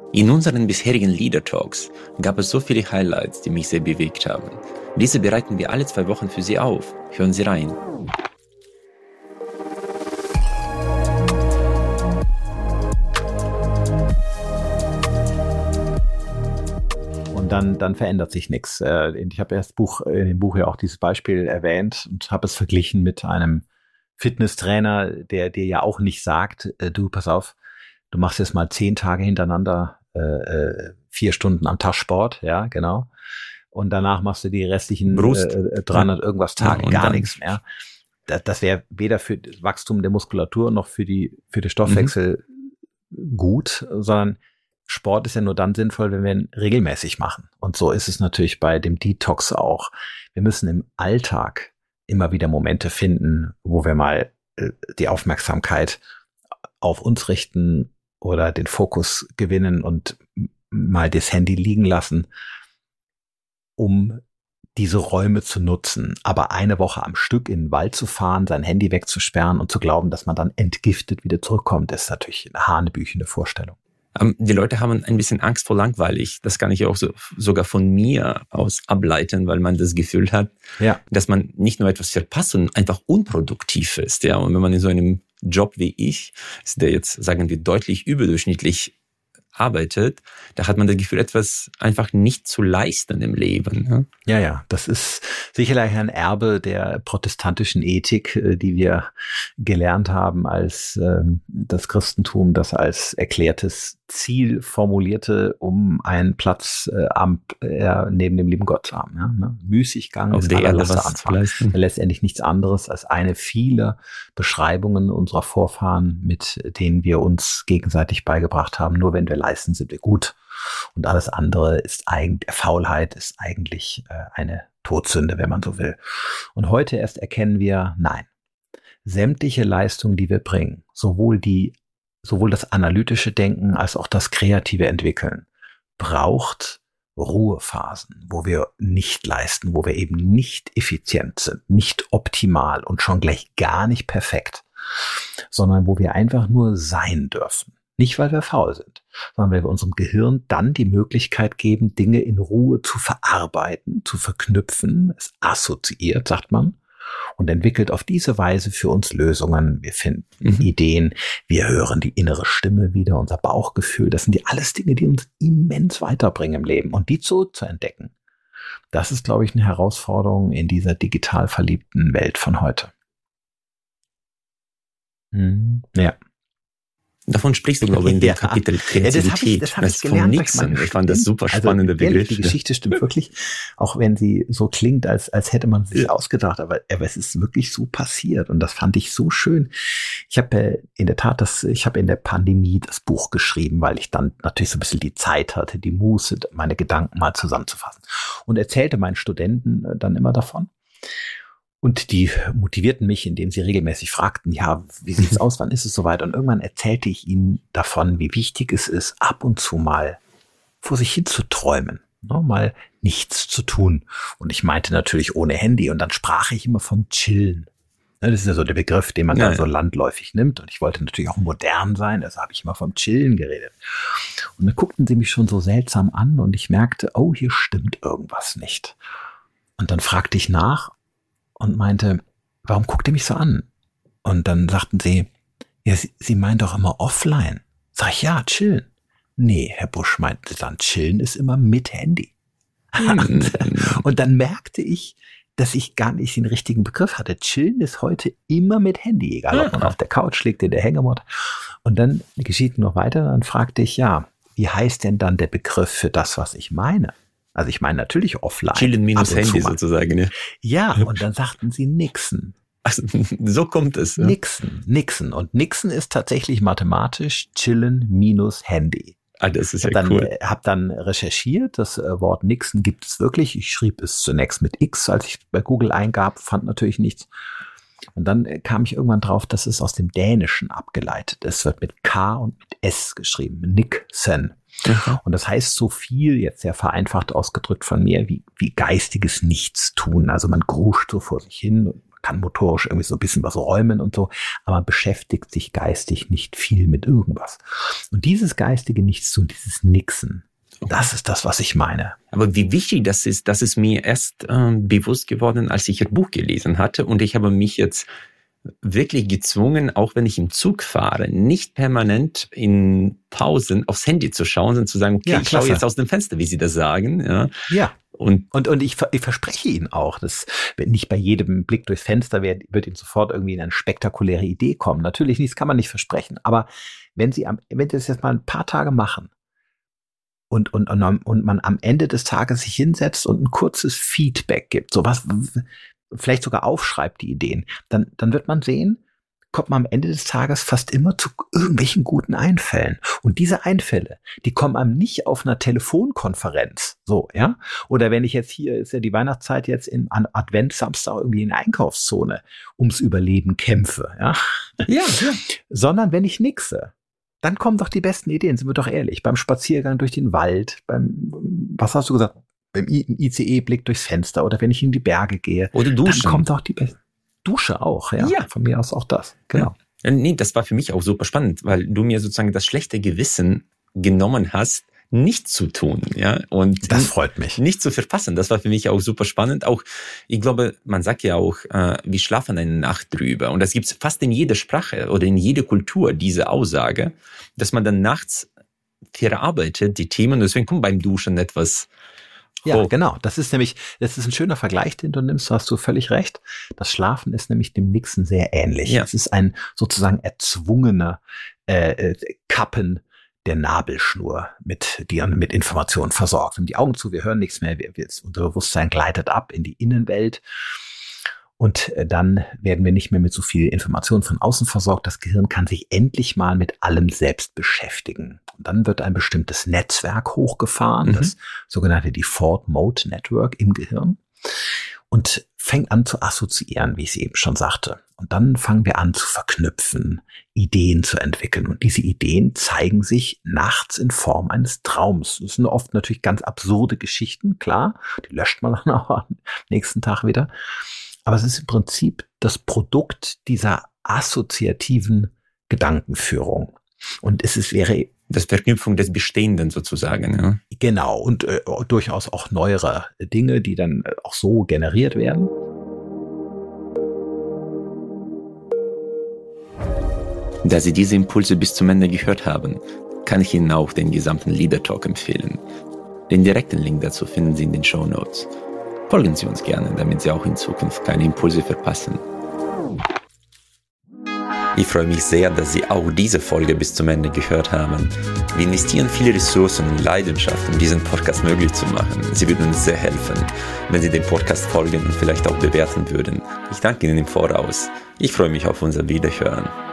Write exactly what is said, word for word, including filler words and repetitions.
In unseren bisherigen Leader Talks gab es so viele Highlights, die mich sehr bewegt haben. Diese bereiten wir alle zwei Wochen für Sie auf. Hören Sie rein. Und dann, dann verändert sich nichts. Ich habe erst Buch, in dem Buch ja auch dieses Beispiel erwähnt und habe es verglichen mit einem Fitnesstrainer, der dir ja auch nicht sagt, du, pass auf, du machst jetzt mal zehn Tage hintereinander Äh, vier Stunden am Tag Sport, ja, genau. Und danach machst du die restlichen äh, dreihundert irgendwas Tage ja, gar nichts mehr. Das, das wäre weder für das Wachstum der Muskulatur noch für die für den Stoffwechsel mhm. gut, sondern Sport ist ja nur dann sinnvoll, wenn wir ihn regelmäßig machen. Und so ist es natürlich bei dem Detox auch. Wir müssen im Alltag immer wieder Momente finden, wo wir mal äh, die Aufmerksamkeit auf uns richten oder den Fokus gewinnen und mal das Handy liegen lassen, um diese Räume zu nutzen. Aber eine Woche am Stück in den Wald zu fahren, sein Handy wegzusperren und zu glauben, dass man dann entgiftet wieder zurückkommt, ist natürlich eine hanebüchene Vorstellung. Die Leute haben ein bisschen Angst vor langweilig. Das kann ich auch so, sogar von mir aus ableiten, weil man das Gefühl hat, ja. dass man nicht nur etwas verpasst, sondern einfach unproduktiv ist. Ja, und wenn man in so einem Job wie ich, der jetzt, sagen wir, deutlich überdurchschnittlich arbeitet, da hat man das Gefühl, etwas einfach nicht zu leisten im Leben. Ja, ja, ja, das ist sicherlich ein Erbe der protestantischen Ethik, die wir gelernt haben, als ähm, das Christentum das als erklärtes Ziel formulierte, um einen Platz äh, am, äh, neben dem lieben Gott zu haben. Ja, ne? Müßiggang auf der Erde was zu leisten. Letztendlich nichts anderes als eine vieler Beschreibungen unserer Vorfahren, mit denen wir uns gegenseitig beigebracht haben. Nur wenn wir leisten, sind wir gut. Und alles andere ist eigentlich, Faulheit ist eigentlich äh, eine Todsünde, wenn man so will. Und heute erst erkennen wir, nein, sämtliche Leistungen, die wir bringen, sowohl die sowohl das analytische Denken als auch das kreative Entwickeln, braucht Ruhephasen, wo wir nicht leisten, wo wir eben nicht effizient sind, nicht optimal und schon gleich gar nicht perfekt, sondern wo wir einfach nur sein dürfen. Nicht, weil wir faul sind, sondern weil wir unserem Gehirn dann die Möglichkeit geben, Dinge in Ruhe zu verarbeiten, zu verknüpfen. Es assoziiert, sagt man, und entwickelt auf diese Weise für uns Lösungen. Wir finden mhm. Ideen, wir hören die innere Stimme wieder, unser Bauchgefühl. Das sind die alles Dinge, die uns immens weiterbringen im Leben. Und die zu, zu entdecken, das ist, glaube ich, eine Herausforderung in dieser digital verliebten Welt von heute. Mhm. Ja. Davon sprichst du, glaube ich, in dem ja. Kapitel Kreativität. Ja, das habe ich, das hab ich gelernt. Nixon. Ich fand das super spannender also, Begriff. Die Geschichte stimmt wirklich, auch wenn sie so klingt, als, als hätte man sich ja. ausgedacht. Aber, aber es ist wirklich so passiert und das fand ich so schön. Ich habe äh, in der Tat, das, ich habe in der Pandemie das Buch geschrieben, weil ich dann natürlich so ein bisschen die Zeit hatte, die Muße, meine Gedanken mal zusammenzufassen. Und erzählte meinen Studenten dann immer davon. Und die motivierten mich, indem sie regelmäßig fragten, ja, wie sieht's aus, wann ist es soweit? Und irgendwann erzählte ich ihnen davon, wie wichtig es ist, ab und zu mal vor sich hin zu träumen, ne, mal nichts zu tun. Und ich meinte natürlich ohne Handy. Und dann sprach ich immer vom Chillen. Das ist ja so der Begriff, den man ja, dann so landläufig nimmt. Und ich wollte natürlich auch modern sein, also habe ich immer vom Chillen geredet. Und dann guckten sie mich schon so seltsam an und ich merkte, oh, hier stimmt irgendwas nicht. Und dann fragte ich nach und meinte, warum guckt ihr mich so an? Und dann sagten sie, ja, sie, sie meinen doch immer offline. Sag ich, ja, chillen. Nee, Herr Busch meinte dann, chillen ist immer mit Handy. und, und dann merkte ich, dass ich gar nicht den richtigen Begriff hatte. Chillen ist heute immer mit Handy, egal ob man auf der Couch liegt, in der Hängematte. Und dann geschieht noch weiter, dann fragte ich, ja, wie heißt denn dann der Begriff für das, was ich meine? Also ich meine natürlich offline. Chillen minus Handy sozusagen, ja. Ja, und dann sagten sie Nixon. Also, so kommt es. Ja. Nixon, Nixon. Und Nixon ist tatsächlich mathematisch Chillen minus Handy. Ah, das ist ja dann, cool. Ich habe dann recherchiert, das Wort Nixon gibt es wirklich. Ich schrieb es zunächst mit X, als ich bei Google eingab, fand natürlich nichts. Und dann kam ich irgendwann drauf, dass es aus dem Dänischen abgeleitet ist. Es wird mit K und mit S geschrieben, Nixon. Mhm. Und das heißt so viel, jetzt sehr vereinfacht ausgedrückt von mir, wie, wie geistiges Nichtstun. Also man gruscht so vor sich hin und kann motorisch irgendwie so ein bisschen was räumen und so, aber man beschäftigt sich geistig nicht viel mit irgendwas. Und dieses geistige Nichtstun, dieses Nixen, das ist das, was ich meine. Aber wie wichtig das ist, das ist mir erst äh, bewusst geworden, als ich Ihr Buch gelesen hatte. Und ich habe mich jetzt wirklich gezwungen, auch wenn ich im Zug fahre, nicht permanent in Pausen aufs Handy zu schauen, sondern zu sagen, okay, ja, ich schaue jetzt aus dem Fenster, wie Sie das sagen. Ja. Ja. Und, und, und ich, ich verspreche Ihnen auch, dass nicht bei jedem Blick durchs Fenster wird, wird Ihnen sofort irgendwie eine spektakuläre Idee kommen. Natürlich nicht, das kann man nicht versprechen. Aber wenn Sie am, wenn Sie das jetzt mal ein paar Tage machen, Und, und, und, und man am Ende des Tages sich hinsetzt und ein kurzes Feedback gibt, sowas, vielleicht sogar aufschreibt die Ideen, dann, dann wird man sehen, kommt man am Ende des Tages fast immer zu irgendwelchen guten Einfällen. Und diese Einfälle, die kommen einem nicht auf einer Telefonkonferenz, so, ja? Oder wenn ich jetzt hier, ist ja die Weihnachtszeit jetzt in an Adventssamstag irgendwie in der Einkaufszone ums Überleben kämpfe, ja? Ja, ja. Sondern wenn ich nixe. Dann kommen doch die besten Ideen, sind wir doch ehrlich. Beim Spaziergang durch den Wald, beim, was hast du gesagt, beim I C E-Blick durchs Fenster oder wenn ich in die Berge gehe. Oder duschen. Dann kommt doch die besten. Dusche auch, ja. ja. Von mir aus auch das, genau. Ja. Nee, das war für mich auch super spannend, weil du mir sozusagen das schlechte Gewissen genommen hast, nicht zu tun, ja, und das freut mich. Nicht zu verpassen. Das war für mich auch super spannend. Auch, ich glaube, man sagt ja auch, äh, wir schlafen eine Nacht drüber. Und das gibt's fast in jeder Sprache oder in jeder Kultur, diese Aussage, dass man dann nachts verarbeitet die Themen. Und deswegen kommt beim Duschen etwas Ja, oh. genau. Das ist nämlich, das ist ein schöner Vergleich, den du nimmst. Da hast du völlig recht. Das Schlafen ist nämlich dem Nixen sehr ähnlich. Ja. Es ist ein sozusagen erzwungener äh, Kappen der Nabelschnur, mit die mit Informationen versorgt. Wir haben die Augen zu, wir hören nichts mehr, wir, wir, unser Bewusstsein gleitet ab in die Innenwelt und dann werden wir nicht mehr mit so viel Information von außen versorgt. Das Gehirn kann sich endlich mal mit allem selbst beschäftigen. Und dann wird ein bestimmtes Netzwerk hochgefahren, mhm. das sogenannte Default Mode Network im Gehirn und fängt an zu assoziieren, wie ich es eben schon sagte. Und dann fangen wir an zu verknüpfen, Ideen zu entwickeln. Und diese Ideen zeigen sich nachts in Form eines Traums. Das sind oft natürlich ganz absurde Geschichten, klar. Die löscht man dann auch am nächsten Tag wieder. Aber es ist im Prinzip das Produkt dieser assoziativen Gedankenführung. Und es ist, wäre das Verknüpfung des Bestehenden sozusagen. Ja. Genau. Und äh, durchaus auch neuere Dinge, die dann auch so generiert werden. Da Sie diese Impulse bis zum Ende gehört haben, kann ich Ihnen auch den gesamten Leader Talk empfehlen. Den direkten Link dazu finden Sie in den Shownotes. Folgen Sie uns gerne, damit Sie auch in Zukunft keine Impulse verpassen. Ich freue mich sehr, dass Sie auch diese Folge bis zum Ende gehört haben. Wir investieren viele Ressourcen und Leidenschaft, um diesen Podcast möglich zu machen. Sie würden uns sehr helfen, wenn Sie dem Podcast folgen und vielleicht auch bewerten würden. Ich danke Ihnen im Voraus. Ich freue mich auf unser Wiederhören.